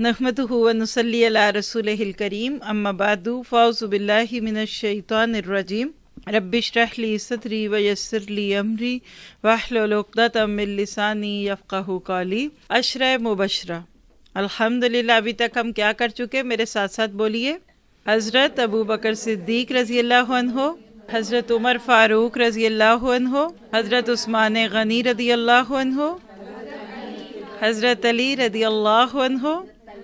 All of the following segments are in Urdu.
نحمدہ ونصلی علی رسولہ الکریم اما بعد فاعوذ باللہ من الشیطان الرجیم رب اشرح لی صدری ویسر لی امری واحلل عقدۃ من لسانی یفقہوا قولی۔ عشرہ مبشرہ، الحمدللہ ابھی تک ہم کیا کر چکے؟ میرے ساتھ ساتھ بولیے۔ حضرت ابو بکر صدیق رضی اللہ عنہ، حضرت عمر فاروق رضی اللہ عنہ، حضرت عثمان غنی رضی اللہ عنہ، حضرت علی رضی اللہ عنہ،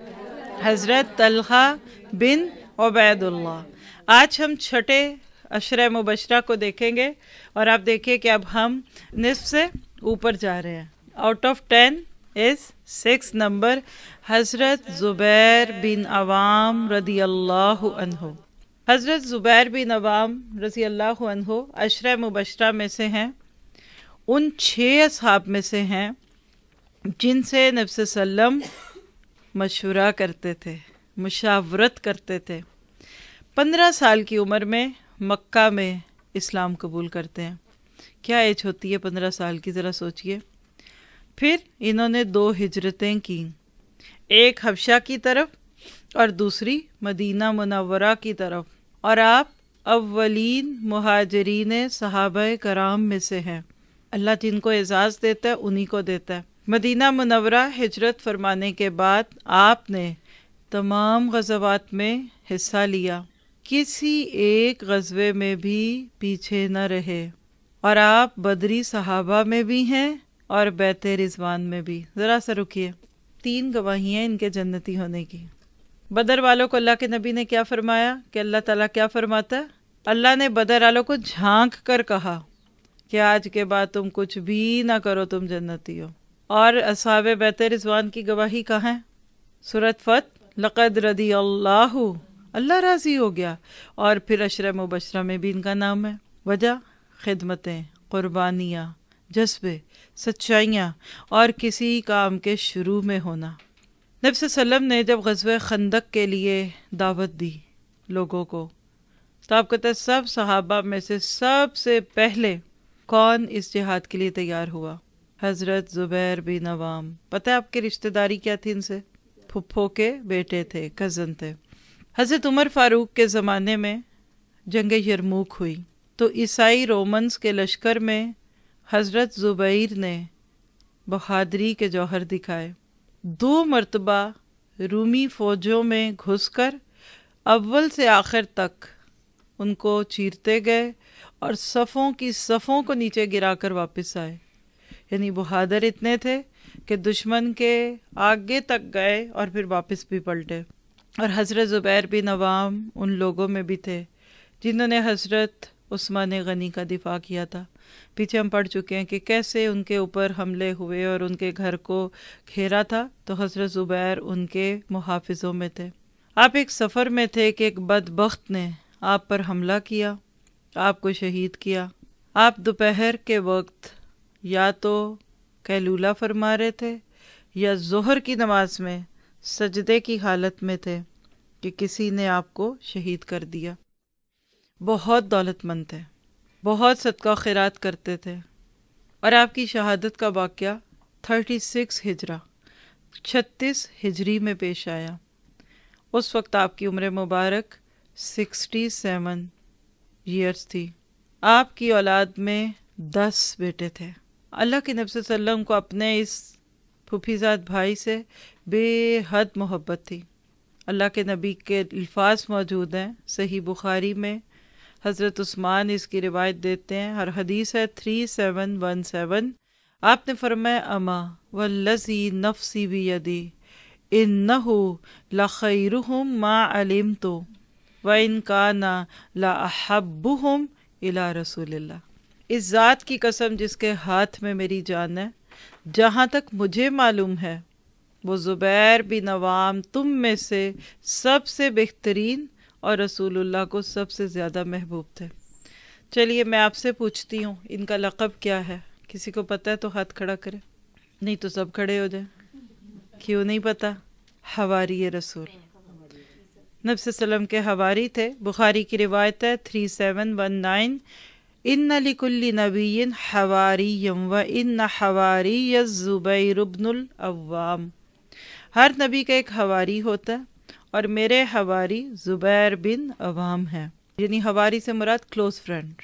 حضرت طلحہ بن عبید اللہ۔ آج ہم چھٹے عشرہ مبشرہ کو دیکھیں گے، اور آپ دیکھیں کہ اب ہم نصف سے اوپر جا رہے ہیں۔ آؤٹ آف 10 از 6 نمبر، حضرت زبیر بن عوام رضی اللہ عنہ۔ حضرت زبیر بن عوام رضی اللہ عنہ عشرہ مبشرہ میں سے ہیں، ان 6 اصحاب میں سے ہیں جن سے نبی صلی اللہ علیہ وسلم مشورہ کرتے تھے، مشاورت کرتے تھے۔ 15 سال کی عمر میں مکہ میں اسلام قبول کرتے ہیں۔ کیا ایج ہوتی ہے 15 سال کی، ذرا سوچئے۔ پھر انہوں نے 2 ہجرتیں کی، ایک حبشہ کی طرف اور دوسری مدینہ منورہ کی طرف، اور آپ اولین مہاجرین صحابہ کرام میں سے ہیں۔ اللہ جن کو اعزاز دیتا ہے انہی کو دیتا ہے۔ مدینہ منورہ ہجرت فرمانے کے بعد آپ نے تمام غزوات میں حصہ لیا، کسی ایک غزوے میں بھی پیچھے نہ رہے، اور آپ بدری صحابہ میں بھی ہیں اور بیت رضوان میں بھی۔ ذرا سا رکیے، 3 گواہی ہیں ان کے جنتی ہونے کی۔ بدر والوں کو اللہ کے نبی نے کیا فرمایا کہ اللہ تعالیٰ کیا فرماتا ہے؟ اللہ نے بدر والوں کو جھانک کر کہا کہ آج کے بعد تم کچھ بھی نہ کرو، تم جنتی ہو۔ اور اصحاب بیت رضوان کی گواہی کہاں ہے؟ سورۃ فتح، لقد رضی اللہ، اللہ راضی ہو گیا۔ اور پھر عشرہ مبشرہ میں بھی ان کا نام ہے۔ وجہ؟ خدمتیں، قربانیاں، جذبے، سچائیاں اور کسی کام کے شروع میں ہونا۔ نبی صلی اللہ علیہ وسلم نے جب غزوہ خندق کے لیے دعوت دی لوگوں کو، تو آپ کہتے ہیں سب صحابہ میں سے سب سے پہلے کون اس جہاد کے لیے تیار ہوا؟ حضرت زبیر بن عوام۔ پتہ ہے آپ کی رشتہ داری کیا تھی ان سے؟ پھپھو کے بیٹے تھے، کزن تھے۔ حضرت عمر فاروق کے زمانے میں جنگ یرموک ہوئی، تو عیسائی رومنز کے لشکر میں حضرت زبیر نے بہادری کے جوہر دکھائے۔ 2 مرتبہ رومی فوجوں میں گھس کر اول سے آخر تک ان کو چیرتے گئے اور صفوں کی صفوں کو نیچے گرا کر واپس آئے۔ یعنی بہادر اتنے تھے کہ دشمن کے آگے تک گئے اور پھر واپس بھی پلٹے۔ اور حضرت زبیر بن عوام ان لوگوں میں بھی تھے جنہوں نے حضرت عثمان غنی کا دفاع کیا تھا۔ پیچھے ہم پڑھ چکے ہیں کہ کیسے ان کے اوپر حملے ہوئے اور ان کے گھر کو گھیرا تھا، تو حضرت زبیر ان کے محافظوں میں تھے۔ آپ ایک سفر میں تھے کہ ایک بدبخت نے آپ پر حملہ کیا، آپ کو شہید کیا۔ آپ دوپہر کے وقت یا تو قیلولہ فرما رہے تھے یا ظہر کی نماز میں سجدے کی حالت میں تھے کہ کسی نے آپ کو شہید کر دیا۔ بہت دولت مند تھے، بہت صدقہ خیرات کرتے تھے، اور آپ کی شہادت کا واقعہ 36 ہجرہ 36 ہجری میں پیش آیا۔ اس وقت آپ کی عمر مبارک 67 ایئرز تھی۔ آپ کی اولاد میں 10 بیٹے تھے۔ اللہ کے نبی صلی اللہ علیہ وسلم کو اپنے اس پھوپھیزاد بھائی سے بے حد محبت تھی۔ اللہ کے نبی کے الفاظ موجود ہیں صحیح بخاری میں، حضرت عثمان اس کی روایت دیتے ہیں، اور حدیث ہے 3717۔ آپ نے فرمایا اما والذی نفسی بیدی انہ لخیرہم ما علمت وان کان لاحبہم الی رسول اللہ۔ اس ذات کی قسم جس کے ہاتھ میں میری جان ہے، جہاں تک مجھے معلوم ہے وہ زبیر بن عوام تم میں سے سب سے بہترین اور رسول اللہ کو سب سے زیادہ محبوب تھے۔ چلیے میں آپ سے پوچھتی ہوں، ان کا لقب کیا ہے؟ کسی کو پتہ ہے تو ہاتھ کھڑا کرے، نہیں تو سب کھڑے ہو جائیں۔ کیوں نہیں پتہ؟ حواری رسول، نبی صلی اللہ علیہ وسلم کے حواری تھے۔ بخاری کی روایت ہے 3719، ان لکل نبی حواری و ان حواری الزبیر بن العوام۔ ہر نبی کا ایک حواری ہوتا ہے اور میرے حواری زبیر بن عوام ہیں، یعنی حواری سے مراد کلوز فرینڈ۔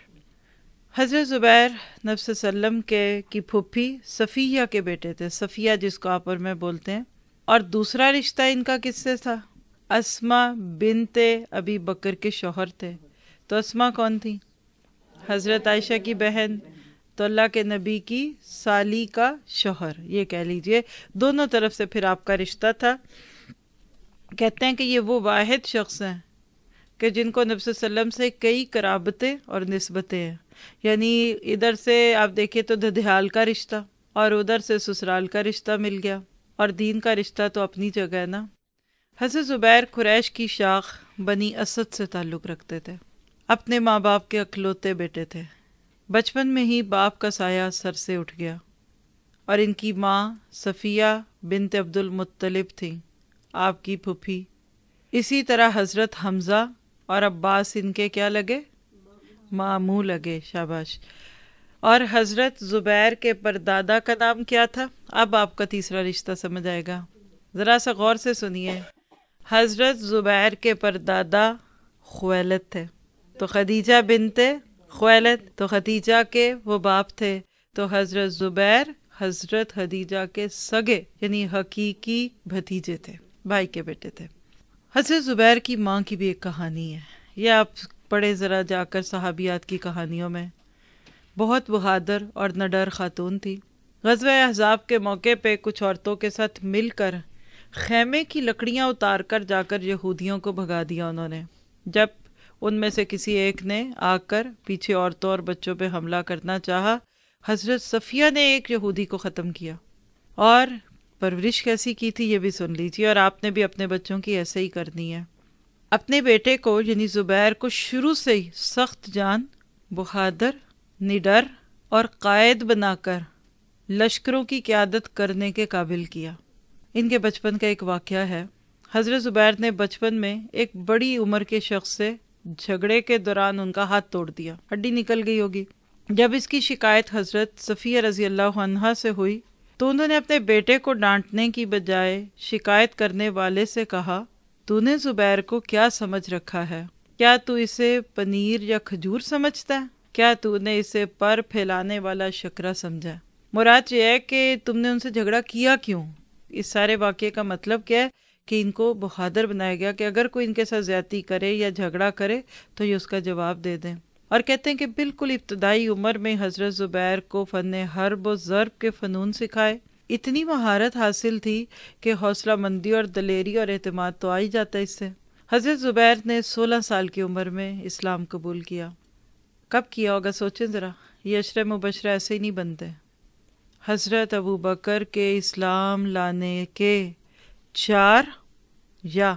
حضرت زبیر نبی صلی اللہ علیہ وسلم کی پھوپھی صفیہ کے بیٹے تھے، صفیہ جس کو آپ اور میں بولتے ہیں، اور دوسرا رشتہ ان کا کس سے تھا؟ اسما بنت ابی بکر کے شوہر تھے۔ تو اسما کون تھی؟ حضرت عائشہ کی بہن، تو اللہ کے نبی کی سالی کا شوہر، یہ کہہ لیجئے دونوں طرف سے پھر آپ کا رشتہ تھا۔ کہتے ہیں کہ یہ وہ واحد شخص ہیں کہ جن کو نبی صلی اللہ علیہ وسلم سے کئی قرابتیں اور نسبتیں ہیں، یعنی ادھر سے آپ دیکھیں تو ددھیال کا رشتہ اور ادھر سے سسرال کا رشتہ مل گیا، اور دین کا رشتہ تو اپنی جگہ ہے نا۔ حضرت زبیر قریش کی شاخ بنی اسد سے تعلق رکھتے تھے، اپنے ماں باپ کے اکلوتے بیٹے تھے۔ بچپن میں ہی باپ کا سایہ سر سے اٹھ گیا، اور ان کی ماں صفیہ بنت عبد المطلب تھیں، آپ کی پھوپھی۔ اسی طرح حضرت حمزہ اور عباس ان کے کیا لگے؟ ماموں لگے، شاباش۔ اور حضرت زبیر کے پردادا کا نام کیا تھا؟ اب آپ کا تیسرا رشتہ سمجھ آئے گا، ذرا سا غور سے سنیے۔ حضرت زبیر کے پردادا خویلد تھے، تو خدیجہ بنت خویلد، تو خدیجہ کے وہ باپ تھے، تو حضرت زبیر حضرت خدیجہ کے سگے یعنی حقیقی بھتیجے تھے، بھائی کے بیٹے تھے۔ حضرت زبیر کی ماں کی بھی ایک کہانی ہے، یہ آپ پڑھے ذرا جا کر صحابیات کی کہانیوں میں۔ بہت بہادر اور نڈر خاتون تھی۔ غزوہ احزاب کے موقع پہ کچھ عورتوں کے ساتھ مل کر خیمے کی لکڑیاں اتار کر جا کر یہودیوں کو بھگا دیا انہوں نے۔ جب ان میں سے کسی ایک نے آ کر پیچھے عورتوں اور بچوں پہ حملہ کرنا چاہا، حضرت صفیہ نے ایک یہودی کو ختم کیا، اور پرورش کیسی کی تھی یہ بھی سن لیجیے، اور آپ نے بھی اپنے بچوں کی ایسے ہی کرنی ہے۔ اپنے بیٹے کو یعنی زبیر کو شروع سے ہی سخت جان، بہادر، نڈر اور قائد بنا کر لشکروں کی قیادت کرنے کے قابل کیا۔ ان کے بچپن کا ایک واقعہ ہے۔ حضرت زبیر نے بچپن میں ایک بڑی عمر کے شخص سے جھگڑے کے دوران ان کا ہاتھ توڑ دیا، ہڈی نکل گئی ہوگی۔ جب اس کی شکایت حضرت صفیہ رضی اللہ عنہا سے ہوئی تو انہوں نے اپنے بیٹے کو ڈانٹنے کی بجائے شکایت کرنے والے سے کہا، تو نے زبیر کو کیا سمجھ رکھا ہے؟ کیا تو اسے پنیر یا کھجور سمجھتا ہے؟ کیا تو نے اسے پر پھیلانے والا شکرہ سمجھا؟ مراد یہ ہے کہ تم نے ان سے جھگڑا کیا کیوں؟ اس سارے واقعے کا مطلب کیا ہے کہ ان کو بہادر بنایا گیا کہ اگر کوئی ان کے ساتھ زیادتی کرے یا جھگڑا کرے تو یہ اس کا جواب دے دیں۔ اور کہتے ہیں کہ بالکل ابتدائی عمر میں حضرت زبیر کو فن حرب و ضرب کے فنون سکھائے۔ اتنی مہارت حاصل تھی کہ حوصلہ مندی اور دلیری اور اعتماد تو آ ہی جاتا ہے اس سے۔ حضرت زبیر نے 16 سال کی عمر میں اسلام قبول کیا۔ کب کیا ہوگا سوچیں ذرا، یہ عشرہ مبشرہ ایسے ہی نہیں بنتے۔ حضرت ابو بکر کے اسلام لانے کے 4 یا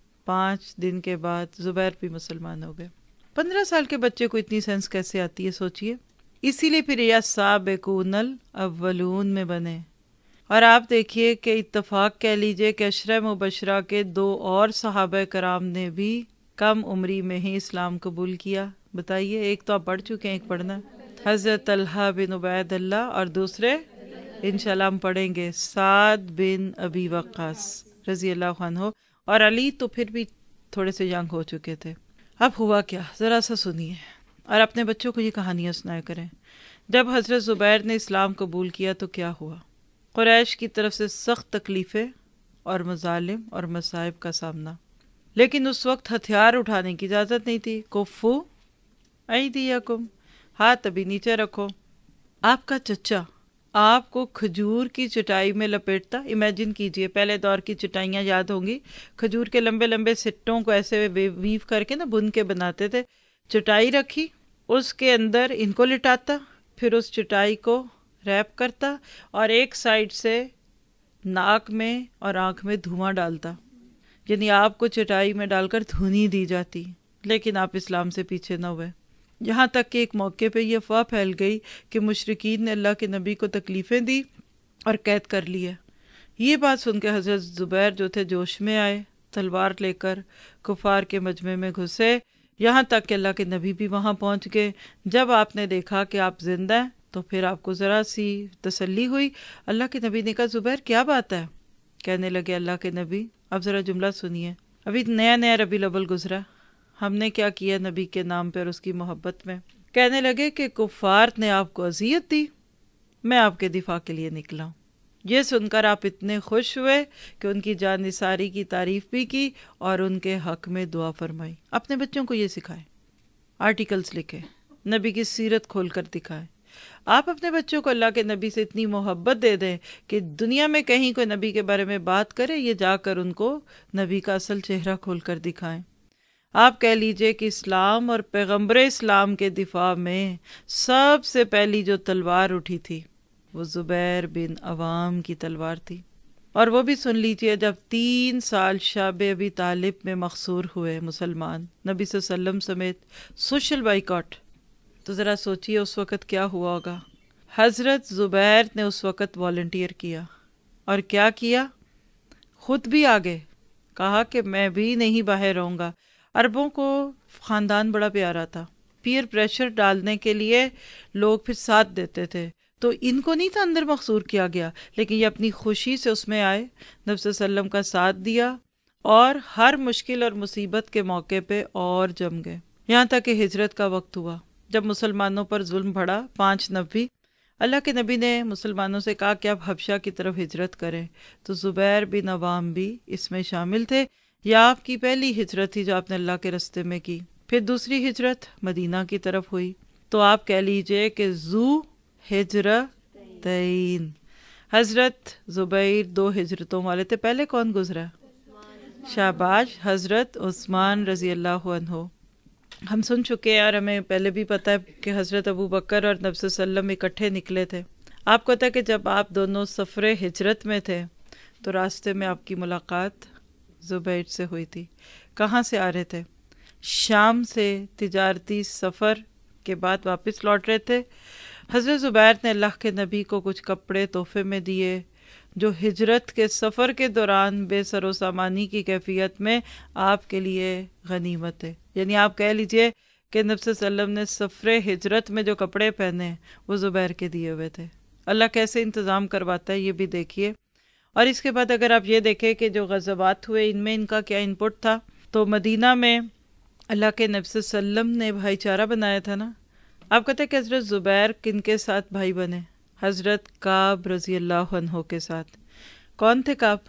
5 دن کے بعد زبیر بھی مسلمان ہو گئے۔ 15 سال کے بچے کو اتنی سینس کیسے آتی ہے سوچئے۔ اسی لیے پھر یا سابقون الاولون میں بنے۔ اور آپ دیکھیے کہ اتفاق کہہ لیجئے کہ عشرہ مبشرہ کے 2 اور صحابہ کرام نے بھی کم عمری میں ہی اسلام قبول کیا۔ بتائیے، ایک تو آپ پڑھ چکے ہیں، ایک پڑھنا ہے، حضرت طلحہ بن عبید اللہ، اور دوسرے انشاءاللہ ہم پڑھیں گے سعد بن ابی وقاص رضی اللہ عنہ، اور علی تو پھر بھی تھوڑے سے ینگ ہو چکے تھے۔ اب ہوا کیا ذرا سا سنیے، اور اپنے بچوں کو یہ کہانیاں سنایا کریں۔ جب حضرت زبیر نے اسلام قبول کیا تو کیا ہوا؟ قریش کی طرف سے سخت تکلیفیں اور مظالم اور مصائب کا سامنا، لیکن اس وقت ہتھیار اٹھانے کی اجازت نہیں تھی۔ کفو ایدیکم، ہاتھ ابھی نیچے رکھو۔ آپ کا چچا آپ کو کھجور کی چٹائی میں لپیٹتا، امیجن کیجئے، پہلے دور کی چٹائیاں یاد ہوں گی، کھجور کے لمبے لمبے سٹوں کو ایسے ویو کر کے نا بن کے بناتے تھے۔ چٹائی رکھی، اس کے اندر ان کو لٹاتا، پھر اس چٹائی کو ریپ کرتا اور ایک سائیڈ سے ناک میں اور آنکھ میں دھواں ڈالتا، یعنی آپ کو چٹائی میں ڈال کر دھونی دی جاتی، لیکن آپ اسلام سے پیچھے نہ ہوئے۔ یہاں تک کہ ایک موقع پہ یہ افواہ پھیل گئی کہ مشرکین نے اللہ کے نبی کو تکلیفیں دی اور قید کر لیا۔ یہ بات سن کے حضرت زبیر جو تھے جوش میں آئے، تلوار لے کر کفار کے مجمع میں گھسے، یہاں تک کہ اللہ کے نبی بھی وہاں پہنچ گئے۔ جب آپ نے دیکھا کہ آپ زندہ ہیں تو پھر آپ کو ذرا سی تسلی ہوئی۔ اللہ کے نبی نے کہا، زبیر کیا بات ہے؟ کہنے لگے اللہ کے نبی اب ذرا جملہ سنیے، ابھی نیا نیا ربیع الاول گزرا، ہم نے کیا کیا نبی کے نام پر اس کی محبت میں؟ کہنے لگے کہ کفار نے آپ کو اذیت دی، میں آپ کے دفاع کے لیے نکلا ہوں۔ یہ سن کر آپ اتنے خوش ہوئے کہ ان کی جان نثاری کی تعریف بھی کی اور ان کے حق میں دعا فرمائی۔ اپنے بچوں کو یہ سکھائیں، آرٹیکلز لکھیں، نبی کی سیرت کھول کر دکھائیں۔ آپ اپنے بچوں کو اللہ کے نبی سے اتنی محبت دے دیں کہ دنیا میں کہیں کوئی نبی کے بارے میں بات کرے، یہ جا کر ان کو نبی کا اصل چہرہ کھول کر دکھائیں۔ آپ کہہ لیجئے کہ اسلام اور پیغمبر اسلام کے دفاع میں سب سے پہلی جو تلوار اٹھی تھی وہ زبیر بن عوام کی تلوار تھی، اور وہ بھی سن لیجئے جب 3 سال شعب ابی طالب میں مقصور ہوئے مسلمان، نبی صلی اللہ علیہ وسلم سمیت، سوشل بائیکاٹ، تو ذرا سوچئے اس وقت کیا ہوا ہوگا۔ حضرت زبیر نے اس وقت والنٹیئر کیا، اور کیا کیا؟ خود بھی آگے کہا کہ میں بھی نہیں باہر رہوں گا۔ عربوں کو خاندان بڑا پیارا تھا، پیئر پریشر ڈالنے کے لیے لوگ پھر ساتھ دیتے تھے، تو ان کو نہیں تھا اندر مقصور کیا گیا، لیکن یہ اپنی خوشی سے اس میں آئے، نبی صلی اللہ علیہ وسلم کا ساتھ دیا، اور ہر مشکل اور مصیبت کے موقع پہ اور جم گئے، یہاں تک کہ ہجرت کا وقت ہوا جب مسلمانوں پر ظلم بڑھا 5 نبی، اللہ کے نبی نے مسلمانوں سے کہا کہ آپ حبشہ کی طرف ہجرت کریں، تو زبیر بن عوام بھی اس میں شامل تھے۔ یہ آپ کی پہلی ہجرت تھی جو آپ نے اللہ کے رستے میں کی۔ پھر دوسری ہجرت مدینہ کی طرف ہوئی، تو آپ کہہ لیجئے کہ ذو ہجرتین، حضرت زبیر 2 ہجرتوں والے تھے۔ پہلے کون گزرا؟ شاباش، حضرت عثمان رضی اللہ عنہ۔ ہم سن چکے ہیں اور ہمیں پہلے بھی پتہ ہے کہ حضرت ابو بکر اور نبی صلی اللہ علیہ وسلم اکٹھے نکلے تھے۔ آپ کو پتہ ہے کہ جب آپ دونوں سفر ہجرت میں تھے تو راستے میں آپ کی ملاقات زبیر سے ہوئی تھی۔ کہاں سے آ رہے تھے؟ شام سے تجارتی سفر کے بعد واپس لوٹ رہے تھے۔ حضرت زبیر نے اللہ کے نبی کو کچھ کپڑے تحفے میں دیے جو ہجرت کے سفر کے دوران بے سر و سامانی کی کیفیت میں آپ کے لیے غنیمت ہے۔ یعنی آپ کہہ لیجئے کہ نبی صلی اللہ علیہ وسلم نے سفر ہجرت میں جو کپڑے پہنے وہ زبیر کے دیے ہوئے تھے۔ اللہ کیسے انتظام کرواتا ہے یہ بھی دیکھیے۔ اور اس کے بعد اگر آپ یہ دیکھیں کہ جو غزوات ہوئے ان میں ان کا کیا ان پٹ تھا، تو مدینہ میں اللہ کے نبی صلی اللہ علیہ وسلم نے بھائی چارہ بنایا تھا نا۔ آپ کہتے ہیں کہ حضرت زبیر کن کے ساتھ بھائی بنے؟ حضرت کعب رضی اللہ عنہ کے ساتھ۔ کون تھے کعب؟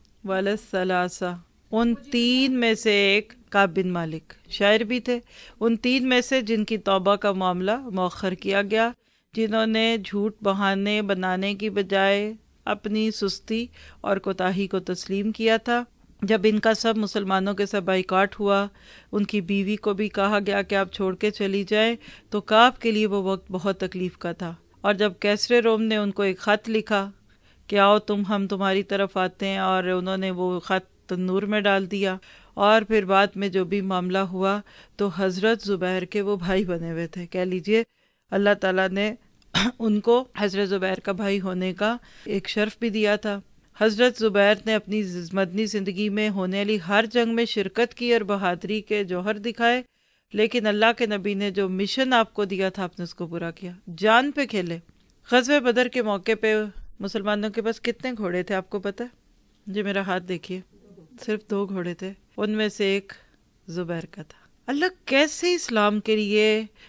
والثلاثہ، ان 3 میں سے ایک کعب بن مالک، شاعر بھی تھے، ان 3 میں سے جن کی توبہ کا معاملہ مؤخر کیا گیا، جنہوں نے جھوٹ بہانے بنانے کی بجائے اپنی سستی اور کوتاہی کو تسلیم کیا تھا۔ جب ان کا سب مسلمانوں کے ساتھ بائیکاٹ ہوا، ان کی بیوی کو بھی کہا گیا کہ آپ چھوڑ کے چلی جائیں، تو کعب کے لیے وہ وقت بہت تکلیف کا تھا۔ اور جب کیسر روم نے ان کو ایک خط لکھا کہ آؤ ہم تمہاری طرف آتے ہیں، اور انہوں نے وہ خط تنور میں ڈال دیا، اور پھر بعد میں جو بھی معاملہ ہوا تو حضرت زبیر کے وہ بھائی بنے ہوئے تھے۔ کہہ لیجئے اللہ تعالیٰ نے ان کو حضرت زبیر کا بھائی ہونے کا ایک شرف بھی دیا تھا۔ حضرت زبیر نے اپنی مدنی زندگی میں ہونے والی ہر جنگ میں شرکت کی اور بہادری کے جوہر دکھائے، لیکن اللہ کے نبی نے جو مشن آپ کو دیا تھا آپ نے اس کو پورا کیا، جان پہ کھیلے۔ غزوہ بدر کے موقع پہ مسلمانوں کے پاس کتنے گھوڑے تھے آپ کو پتہ ہے؟ جی میرا ہاتھ دیکھیے، صرف 2 گھوڑے تھے، ان میں سے ایک زبیر کا تھا۔ اللہ کیسے اسلام کے لیے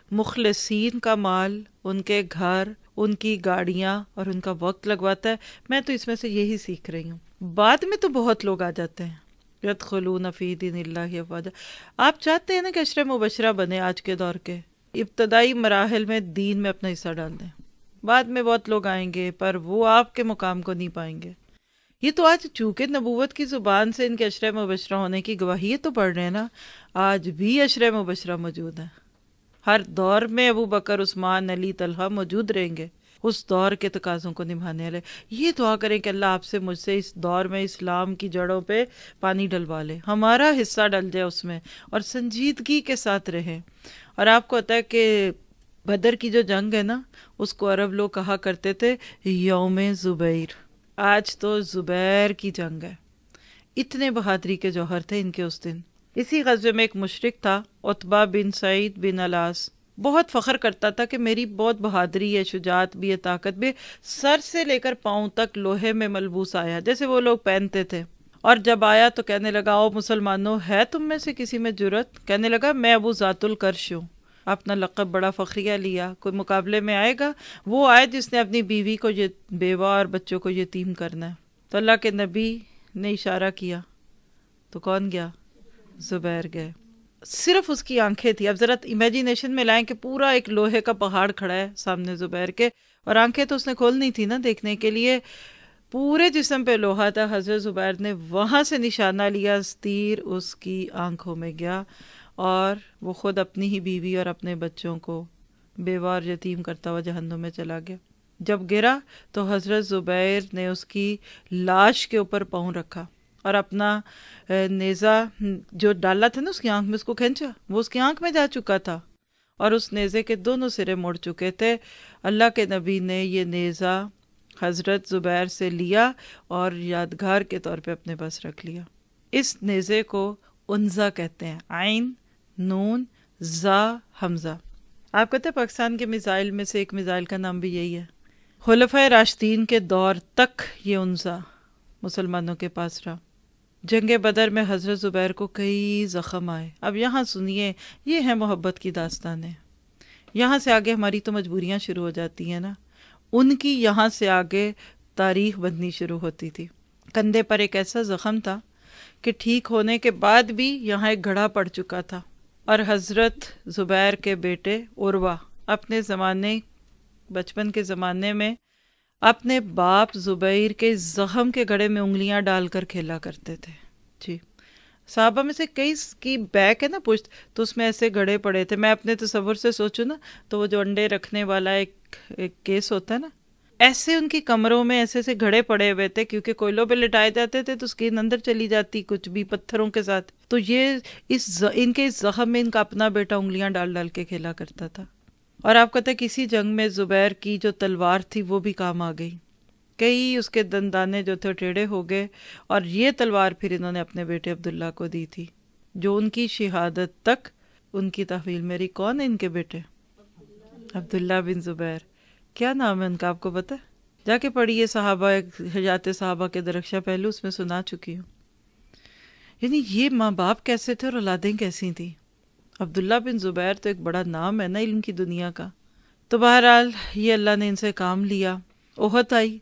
مخلصین کا مال، ان کے گھر، ان کی گاڑیاں اور ان کا وقت لگواتا ہے۔ میں تو اس میں سے یہی سیکھ رہی ہوں۔ بعد میں تو بہت لوگ آ جاتے ہیں، یدخلون فی دین اللہ افواجا۔ آپ چاہتے ہیں نا کہ عشرہ مبشرہ بنے آج کے دور کے، ابتدائی مراحل میں دین میں اپنا حصہ ڈال دیں، بعد میں بہت لوگ آئیں گے پر وہ آپ کے مقام کو نہیں پائیں گے۔ یہ تو آج چونکہ نبوت کی زبان سے ان کے عشرہ مبشرہ ہونے کی گواہی تو پڑھ رہے ہیں نا، آج بھی عشرہ مبشرہ موجود ہیں۔ ہر دور میں ابو بکر، عثمان، علی، طلحہ موجود رہیں گے اس دور کے تقاضوں کو نبھانے والے۔ یہ دعا کریں کہ اللہ آپ سے مجھ سے اس دور میں اسلام کی جڑوں پہ پانی ڈلوا لے، ہمارا حصہ ڈل جائے اس میں، اور سنجیدگی کے ساتھ رہیں۔ اور آپ کو پتہ ہے کہ بدر کی جو جنگ ہے نا، اس کو عرب لوگ کہا کرتے تھے یوم زبیر۔ آج تو زبیر کی جنگ ہے، اتنے بہادری کے جوہر تھے ان کے اس دن۔ اسی غزوے میں ایک مشرک تھا، عتبہ بن سعید بن الاس، بہت فخر کرتا تھا کہ میری بہت بہادری ہے، شجاعت بھی ہے، طاقت بھی ہے، سر سے لے کر پاؤں تک لوہے میں ملبوس آیا جیسے وہ لوگ پہنتے تھے۔ اور جب آیا تو کہنے لگا، او مسلمانوں، ہے تم میں سے کسی میں جرأت؟ کہنے لگا، میں ابو ذات الکرش ہوں۔ اپنا لقب بڑا فخریہ لیا، کوئی مقابلے میں آئے گا؟ وہ آئے جس نے اپنی بیوی کو، بیوہ اور بچوں کو یتیم کرنا ہے۔ تو اللہ کے نبی نے اشارہ کیا تو کون گیا؟ زبیر گئے۔ صرف اس کی آنکھیں تھی۔ اب ذرا امیجینیشن میں لائیں کہ پورا ایک لوہے کا پہاڑ کھڑا ہے سامنے زبیر کے، اور آنکھیں تو اس نے کھولنی تھی نا دیکھنے کے لیے، پورے جسم پہ لوہا تھا۔ حضرت زبیر نے وہاں سے نشانہ لیا، تیر اس کی آنکھوں میں گیا، اور وہ خود اپنی ہی بیوی اور اپنے بچوں کو بیوہ اور یتیم کرتا ہوا جہنم میں چلا گیا۔ جب گرا تو حضرت زبیر نے اس کی لاش کے اوپر پاؤں رکھا اور اپنا نیزہ جو ڈالا تھا نا اس کی آنکھ میں، اس کو کھینچا، وہ اس کی آنکھ میں جا چکا تھا اور اس نیزے کے دونوں سرے مڑ چکے تھے۔ اللہ کے نبی نے یہ نیزہ حضرت زبیر سے لیا اور یادگار کے طور پہ اپنے پاس رکھ لیا۔ اس نیزے کو عنزہ کہتے ہیں، عین نون زا حمزہ۔ آپ کہتے ہیں پاکستان کے میزائل میں سے ایک میزائل کا نام بھی یہی ہے۔ خلفائے راشدین کے دور تک یہ عنزہ مسلمانوں کے پاس رہا۔ جنگ بدر میں حضرت زبیر کو کئی زخم آئے۔ اب یہاں سنیے، یہ ہے محبت کی داستانیں۔ یہاں سے آگے ہماری تو مجبوریاں شروع ہو جاتی ہیں نا، ان کی یہاں سے آگے تاریخ بننی شروع ہوتی تھی۔ کندھے پر ایک ایسا زخم تھا کہ ٹھیک ہونے کے بعد بھی یہاں ایک گھڑا پڑ چکا تھا، اور حضرت زبیر کے بیٹے عروہ اپنے زمانے، بچپن کے زمانے میں اپنے باپ زبیر کے زخم کے گھڑے میں انگلیاں ڈال کر کھیلا کرتے تھے۔ جی، صحابہ میں سے کئی کی بیک ہے نا، پشت، تو اس میں ایسے گھڑے پڑے تھے۔ میں اپنے تصور سے سوچوں نا تو وہ جو انڈے رکھنے والا ایک کیس ہوتا ہے نا، ایسے ان کی کمروں میں ایسے ایسے گھڑے پڑے ہوئے تھے، کیونکہ کوئلوں پہ لٹائے جاتے تھے تو اسکین اندر چلی جاتی کچھ بھی پتھروں کے ساتھ۔ تو یہ ان کے اس زخم میں ان کا اپنا بیٹا انگلیاں ڈال ڈال کے کھیلا کرتا تھا۔ اور آپ کہتے ہیں کسی جنگ میں زبیر کی جو تلوار تھی وہ بھی کام آ گئی، کئی اس کے دندانے جو تھے ٹیڑھے ہو گئے، اور یہ تلوار پھر انہوں نے اپنے بیٹے عبداللہ کو دی تھی، جو ان کی شہادت تک ان کی تحویل میں رہی۔ کون ہے ان کے بیٹے؟ عبداللہ بن زبیر۔ کیا نام ہے ان کا آپ کو پتہ ہے؟ جا کے پڑھیے صحابہ، حیات صحابہ کے درخشاں پہلو، اس میں سنا چکی ہوں۔ یعنی یہ ماں باپ کیسے تھے اور اولادیں کیسی تھیں۔ عبداللہ بن زبیر تو ایک بڑا نام ہے نا علم کی دنیا کا۔ تو بہرحال یہ اللہ نے ان سے کام لیا۔ احد آئی،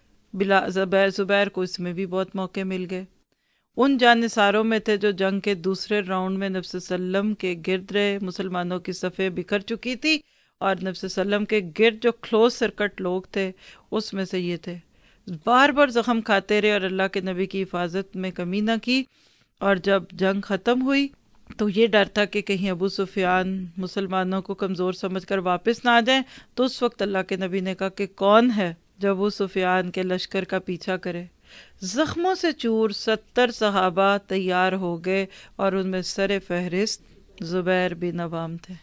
زبیر کو اس میں بھی بہت موقع مل گئے۔ ان جانثاروں میں تھے جو جنگ کے دوسرے راؤنڈ میں نبی صلی اللہ علیہ وسلم کے گرد رہے، مسلمانوں کی صفیں بکھر چکی تھی، اور نبی صلی اللہ علیہ وسلم کے گرد جو کلوز سرکٹ لوگ تھے اس میں سے یہ تھے۔ بار بار زخم کھاتے رہے اور اللہ کے نبی کی حفاظت میں کمی نہ کی، اور جب جنگ ختم ہوئی تو یہ ڈر تھا کہ کہیں ابو سفیان مسلمانوں کو کمزور سمجھ کر واپس نہ آ جائیں، تو اس وقت اللہ کے نبی نے کہا کہ کون ہے جو ابو سفیان کے لشکر کا پیچھا کرے۔ زخموں سے چور 70 صحابہ تیار ہو گئے، اور ان میں سر فہرست زبیر بن عوام تھے۔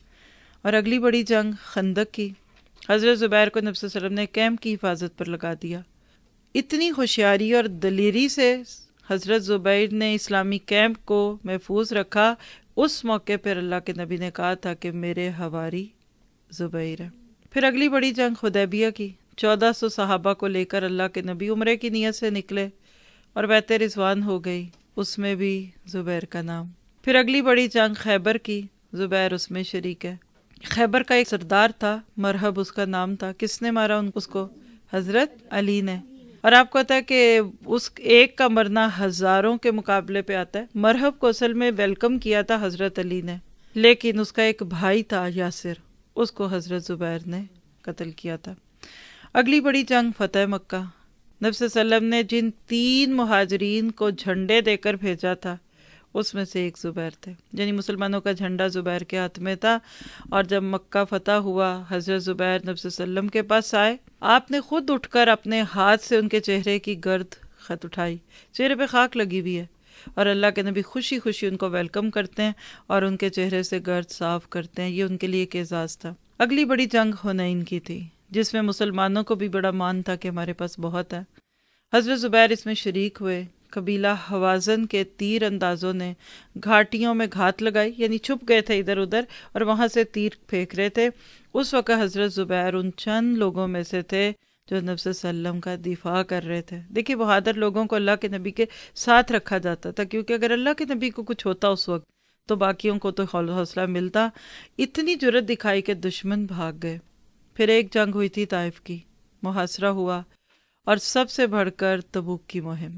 اور اگلی بڑی جنگ خندق کی، حضرت زبیر کو نبی صلی اللہ علیہ وسلم نے کیمپ کی حفاظت پر لگا دیا۔ اتنی ہوشیاری اور دلیری سے حضرت زبیر نے اسلامی کیمپ کو محفوظ رکھا۔ اس موقع پر اللہ کے نبی نے کہا تھا کہ میرے حواری زبیر ہے۔ پھر اگلی بڑی جنگ حدیبیہ کی، 1400 صحابہ کو لے کر اللہ کے نبی عمرے کی نیت سے نکلے، اور بیعت رضوان ہو گئی، اس میں بھی زبیر کا نام۔ پھر اگلی بڑی جنگ خیبر کی، زبیر اس میں شریک ہے۔ خیبر کا ایک سردار تھا، مرحب اس کا نام تھا۔ کس نے مارا اس کو؟ حضرت علی نے۔ اور آپ کو پتا ہے کہ اس ایک کا مرنا ہزاروں کے مقابلے پہ آتا ہے۔ مرحب کو اصل میں ویلکم کیا تھا حضرت علی نے، لیکن اس کا ایک بھائی تھا یاسر، اس کو حضرت زبیر نے قتل کیا تھا۔ اگلی بڑی جنگ فتح مکہ۔ نبی صلی اللہ علیہ وسلم نے جن 3 مہاجرین کو جھنڈے دے کر بھیجا تھا اس میں سے ایک زبیر تھے، یعنی مسلمانوں کا جھنڈا زبیر کے ہاتھ میں تھا۔ اور جب مکہ فتح ہوا، حضرت زبیر نبی صلی اللہ علیہ وسلم کے پاس آئے، آپ نے خود اٹھ کر اپنے ہاتھ سے ان کے چہرے کی گرد خط اٹھائی، چہرے پہ خاک لگی ہوئی ہے، اور اللہ کے نبی خوشی خوشی ان کو ویلکم کرتے ہیں اور ان کے چہرے سے گرد صاف کرتے ہیں۔ یہ ان کے لیے ایک اعزاز تھا۔ اگلی بڑی جنگ حنین کی تھی، جس میں مسلمانوں کو بھی بڑا مان تھا کہ ہمارے پاس بہت ہے۔ حضرت زبیر اس میں شریک ہوئے، قبیلہ حوازن کے تیر اندازوں نے گھاٹیوں میں گھات لگائی، یعنی چھپ گئے تھے ادھر ادھر اور وہاں سے تیر پھینک رہے تھے. اس وقت حضرت زبیر ان چند لوگوں میں سے تھے جو نبی صلی اللہ علیہ وسلم کا دفاع کر رہے تھے. دیکھیے بہادر لوگوں کو اللہ کے نبی کے ساتھ رکھا جاتا تھا، کیونکہ اگر اللہ کے نبی کو کچھ ہوتا اس وقت تو باقیوں کو تو حوصلہ ملتا. اتنی جرت دکھائی کہ دشمن بھاگ گئے. پھر ایک جنگ ہوئی تھی طائف کی، محاصرہ ہوا، اور سب سے بڑھ کر تبوک کی مہم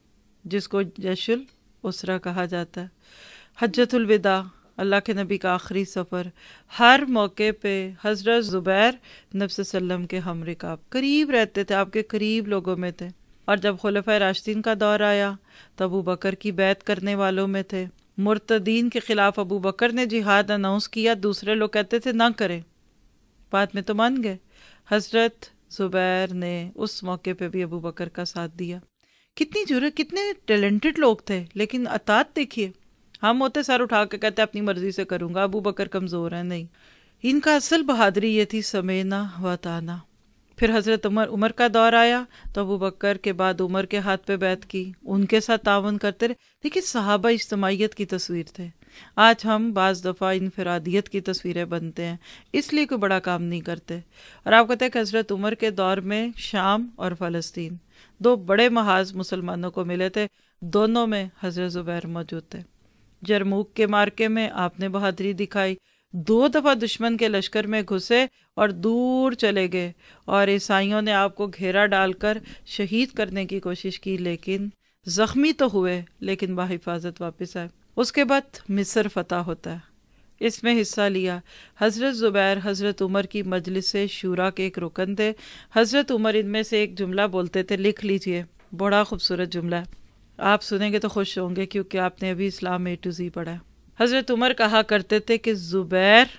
جس کو جیش الاسرہ کہا جاتا ہے، حجۃ الوداع، اللہ کے نبی کا آخری سفر. ہر موقع پہ حضرت زبیر نبی صلی اللہ علیہ وسلم کے ہم رکاب قریب رہتے تھے، آپ کے قریب لوگوں میں تھے. اور جب خلفائے راشدین کا دور آیا تو ابو بکر کی بیعت کرنے والوں میں تھے. مرتدین کے خلاف ابو بکر نے جہاد اناؤنس کیا، دوسرے لوگ کہتے تھے نہ کریں، بعد میں تو مان گئے. حضرت زبیر نے اس موقع پہ بھی ابو بکر کا ساتھ دیا. کتنی جرأت، کتنے ٹیلنٹڈ لوگ تھے، لیکن اطاعت دیکھیے. ہم ہوتے سر اٹھا کے کہتے اپنی مرضی سے کروں گا، ابو بکر کمزور ہیں. نہیں، ان کا اصل بہادری یہ تھی سمینا و اطعنا. پھر حضرت عمر کا دور آیا تو ابو بکر کے بعد عمر کے ہاتھ پہ بیعت کی، ان کے ساتھ تعاون کرتے رہے. دیکھیے صحابہ اجتماعیت کی تصویر تھے. آج ہم بعض دفعہ انفرادیت کی تصویریں بنتے ہیں، اس لیے کوئی بڑا کام نہیں کرتے. اور آپ کہتے ہیں کہ حضرت عمر کے دور میں شام اور فلسطین دو بڑے محاذ مسلمانوں کو ملے تھے، دونوں میں حضرت زبیر موجود تھے. جرموک کے مارکے میں آپ نے بہادری دکھائی، 2 دفعہ دشمن کے لشکر میں گھسے اور دور چلے گئے، اور عیسائیوں نے آپ کو گھیرا ڈال کر شہید کرنے کی کوشش کی، لیکن زخمی تو ہوئے لیکن بحفاظت واپس آئے. اس کے بعد مصر فتح ہوتا ہے، اس میں حصہ لیا. حضرت زبیر حضرت عمر کی مجلس شورا کے ایک رکن تھے. حضرت عمر ان میں سے ایک جملہ بولتے تھے، لکھ لیجئے، بڑا خوبصورت جملہ ہے، آپ سنیں گے تو خوش ہوں گے کیونکہ آپ نے ابھی اسلام A to Z پڑھا ہے. حضرت عمر کہا کرتے تھے کہ زبیر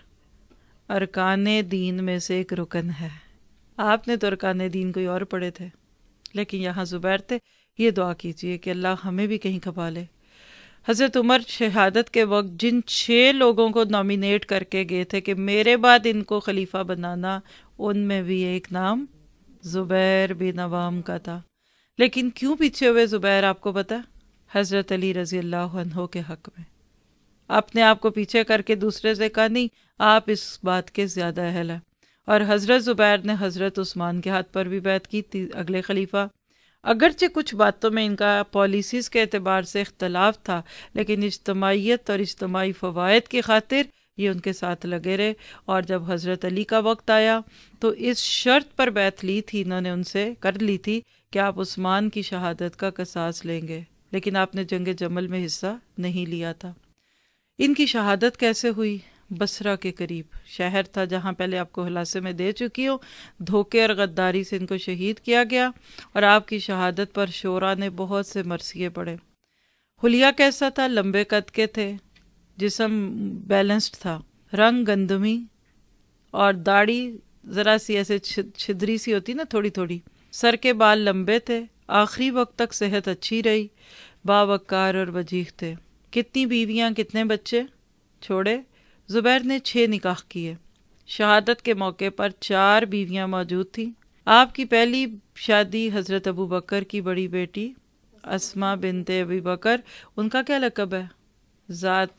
ارکان دین میں سے ایک رکن ہے. آپ نے تو ارکان دین کوئی اور پڑھے تھے، لیکن یہاں زبیر تھے. یہ دعا کیجئے کہ اللہ ہمیں بھی کہیں کھپا لے. حضرت عمر شہادت کے وقت جن 6 لوگوں کو نامینیٹ کر کے گئے تھے کہ میرے بعد ان کو خلیفہ بنانا، ان میں بھی ایک نام زبیر بن عوام کا تھا. لیکن کیوں پیچھے ہوئے زبیر آپ کو پتا؟ حضرت علی رضی اللہ عنہ کے حق میں. اپنے آپ کو پیچھے کر کے دوسرے سے کہا نہیں، آپ اس بات کے زیادہ اہل ہیں. اور حضرت زبیر نے حضرت عثمان کے ہاتھ پر بھی بیعت کی تھی، اگلے خلیفہ. اگرچہ کچھ باتوں میں ان کا پالیسیز کے اعتبار سے اختلاف تھا، لیکن اجتماعیت اور اجتماعی فوائد کی خاطر یہ ان کے ساتھ لگے رہے. اور جب حضرت علی کا وقت آیا تو اس شرط پر بیعت لی تھی، انہوں نے ان سے کر لی تھی کہ آپ عثمان کی شہادت کا قصاص لیں گے، لیکن آپ نے جنگ جمل میں حصہ نہیں لیا تھا. ان کی شہادت کیسے ہوئی؟ بصرہ کے قریب شہر تھا جہاں پہلے آپ کو خلاصے میں دے چکی ہوں، دھوکے اور غداری سے ان کو شہید کیا گیا. اور آپ کی شہادت پر شورا نے بہت سے مرثیے پڑھے. حلیہ کیسا تھا؟ لمبے قد کے تھے، جسم بیلنسڈ تھا، رنگ گندمی، اور داڑھی ذرا سی ایسے چھدری سی ہوتی نا تھوڑی تھوڑی. سر کے بال لمبے تھے، آخری وقت تک صحت اچھی رہی، باوقار اور وجیح تھے. کتنی بیویاں، کتنے بچے چھوڑے؟ زبیر نے 6 نکاح کیے. شہادت کے موقع پر 4 بیویاں موجود تھیں. آپ کی پہلی شادی حضرت ابو بکر کی بڑی بیٹی اسماء بنت ابی بکر، ان کا کیا لقب ہے؟ ذات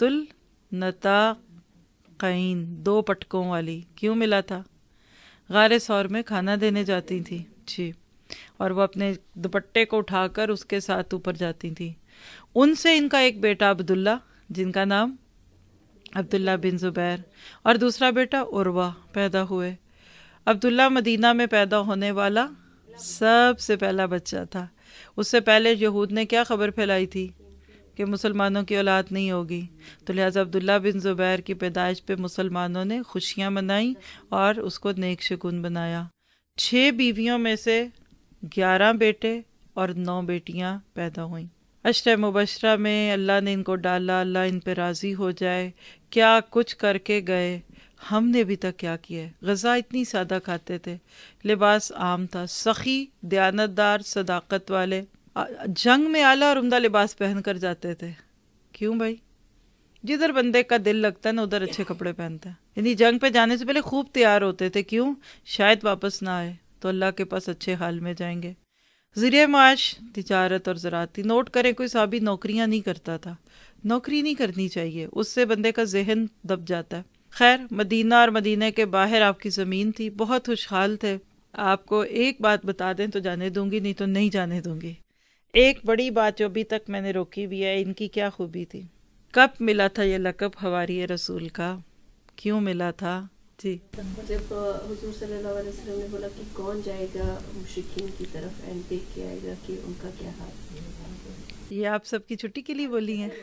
النطاقین، 2 پٹکوں والی. کیوں ملا تھا؟ غار ثور میں کھانا دینے جاتی تھی جی، اور وہ اپنے دوپٹے کو اٹھا کر اس کے ساتھ اوپر جاتی تھی. ان سے ان کا ایک بیٹا عبداللہ، جن کا نام عبداللہ بن زبیر، اور دوسرا بیٹا عروہ پیدا ہوئے. عبداللہ مدینہ میں پیدا ہونے والا سب سے پہلا بچہ تھا. اس سے پہلے یہود نے کیا خبر پھیلائی تھی کہ مسلمانوں کی اولاد نہیں ہوگی، تو لہٰذا عبداللہ بن زبیر کی پیدائش پہ مسلمانوں نے خوشیاں منائیں اور اس کو نیک شگون بنایا. 6 بیویوں میں سے 11 بیٹے اور 9 بیٹیاں پیدا ہوئیں. عشرہ مبشرہ میں اللہ نے ان کو ڈالا، اللہ ان پہ راضی ہو جائے. کیا کچھ کر کے گئے، ہم نے ابھی تک کیا کیا ہے. غذا اتنی سادہ کھاتے تھے، لباس عام تھا، سخی، دیانتدار، صداقت والے. جنگ میں اعلیٰ اور عمدہ لباس پہن کر جاتے تھے. کیوں بھائی؟ جدھر بندے کا دل لگتا ہے نا ادھر اچھے کپڑے پہنتا ہے. یعنی جنگ پہ جانے سے پہلے خوب تیار ہوتے تھے. کیوں؟ شاید واپس نہ آئے تو اللہ کے پاس اچھے حال میں جائیں گے. ذریعہ معاش تجارت اور زراعت تھی۔ نوٹ کریں کوئی صحابی نوکریاں نہیں کرتا تھا، نوکری نہیں کرنی چاہیے، اس سے بندے کا ذہن دب جاتا ہے۔ خیر، مدینہ اور مدینہ کے باہر آپ کی زمین تھی، بہت خوشحال تھے۔ آپ کو ایک بات بتا دیں تو جانے دوں گی، نہیں تو نہیں جانے دوں گی۔ ایک بڑی بات جو ابھی تک میں نے روکی بھی ہے، ان کی کیا خوبی تھی؟ کب ملا تھا یہ لقب حواری رسول کا؟ کیوں ملا تھا؟ جی، جب حضور صلی اللہ علیہ وسلم نے بولا کہ کون جائے گا مشرکین کی طرف اینڈ دیکھ کے آئے گا کہ ان کا کیا حال۔ یہ آپ سب کی چھٹی کے لیے بولی ہیں؟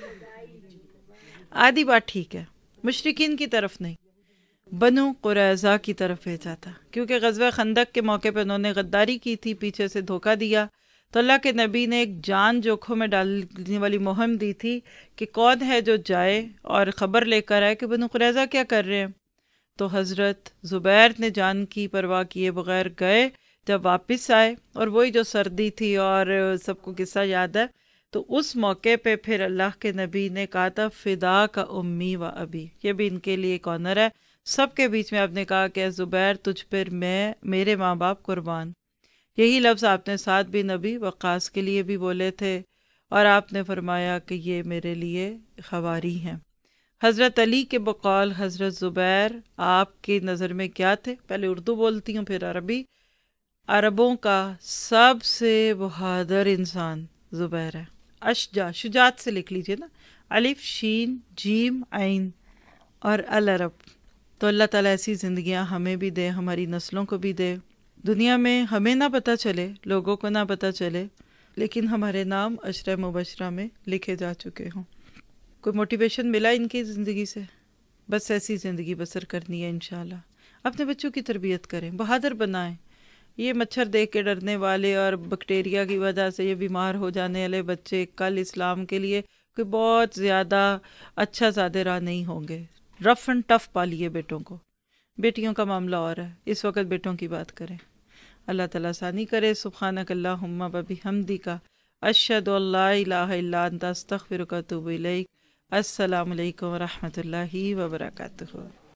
آدھی بات ٹھیک ہے، مشرکین کی طرف نہیں، بنو قریظہ کی طرف بھیجا تھا، کیونکہ غزوہ خندق کے موقع پہ انہوں نے غداری کی تھی، پیچھے سے دھوکہ دیا، تو اللہ کے نبی نے ایک جان جوکھوں میں ڈالنے والی مہم دی تھی کہ کون ہے جو جائے اور خبر لے کر آئے کہ بنو قریظہ کیا کر رہے ہیں۔ تو حضرت زبیر نے جان کی پرواہ کیے بغیر گئے، جب واپس آئے، اور وہی جو سردی تھی اور سب کو قصہ یاد ہے، تو اس موقع پہ پھر اللہ کے نبی نے کہا تھا فدا کا امی و ابی، یہ بھی ان کے لیے ایک آنر ہے۔ سب کے بیچ میں آپ نے کہا کہ زبیر تجھ پر میں میرے ماں باپ قربان، یہی لفظ آپ نے سعد بن ابی وقاص کے لیے بھی بولے تھے، اور آپ نے فرمایا کہ یہ میرے لیے خواری ہیں۔ حضرت علی کے بقول حضرت زبیر آپ کی نظر میں کیا تھے؟ پہلے اردو بولتی ہوں پھر عربی۔ عربوں کا سب سے بہادر انسان زبیر ہے۔ اشجع، شجاعت سے لکھ لیجئے نا، الف شین جیم عین اور العرب۔ تو اللہ تعالیٰ ایسی زندگیاں ہمیں بھی دے، ہماری نسلوں کو بھی دے، دنیا میں ہمیں نہ پتہ چلے، لوگوں کو نہ پتہ چلے، لیکن ہمارے نام عشرہ مبشرہ میں لکھے جا چکے ہوں۔ کوئی موٹیویشن ملا ان کی زندگی سے؟ بس ایسی زندگی بسر کرنی ہے انشاءاللہ۔ اپنے بچوں کی تربیت کریں، بہادر بنائیں۔ یہ مچھر دیکھ کے ڈرنے والے اور بیکٹیریا کی وجہ سے یہ بیمار ہو جانے والے بچے کل اسلام کے لیے کوئی بہت زیادہ اچھا زیادہ راہ نہیں ہوں گے۔ رف اینڈ ٹف پالیے بیٹوں کو، بیٹیوں کا معاملہ اور ہے، اس وقت بیٹوں کی بات کریں۔ اللہ تعالیٰ آسانی کرے۔ سبحانک اللہم و بحمدک، اشہد ان لا الہ الا انت، استغفرک و اتوب الیک۔ السلام علیکم ورحمۃ اللہ وبرکاتہ۔